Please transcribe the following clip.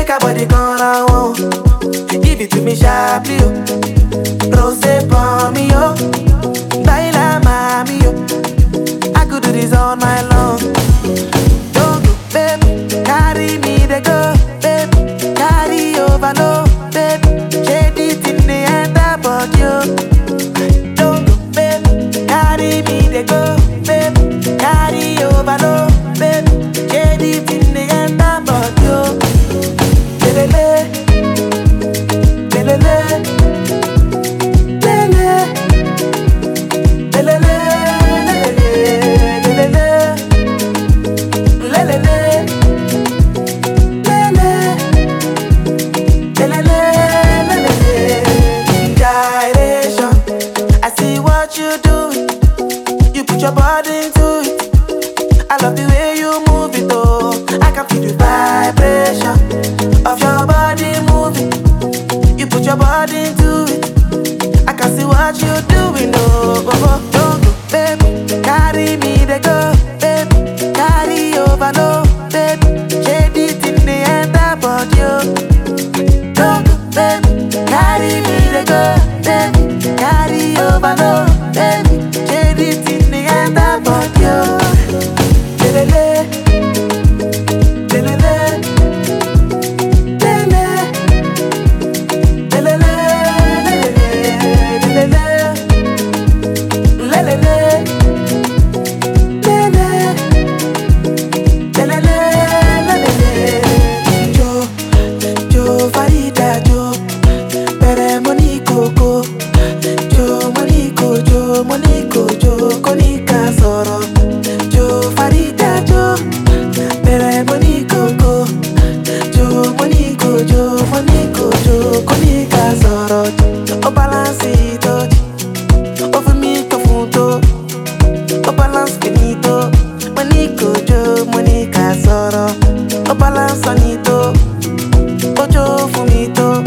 Make a body gonna want. Give it to me sharply, yo. Rose for me, yo. Baila mami, yo. I could do this all night long. Don't go, baby. Carry me, they go, baby. Carry over, no, baby. Shade it in the end about you. Don't go, baby. Carry me, they go, baby. Carry over, no, baby. Shade it in the end about you. Lelele, lelele, lelele, lelele, lelele, lelele, gyration. I see what you doing. You put your body into it. I love the way you move it, oh. I can feel the vibration of your body moving. You put your body into it. I can see what you're doing, oh. Don't go, baby. Carry me, they go, baby. Carry over, no, baby. Shade it in the end about you. Don't go, baby. Carry me, they go, baby. Carry over, no, baby. Shade it in the end about you. Lelele, lelele, lelele, lelele, lelele, lelele, Jo, Jo Farida Jo, Pere Monico Co, Jo Monico Jo, Monico Jo, Konika Soro, Jo Farida Jo, Pere Monico Co, Jo Monico Jo, Monico Jo, Konika Soro, O balance it, O vomito funto, O balance finito, Monico Jo, Monica Soro, O balance anito, Ojo fumito,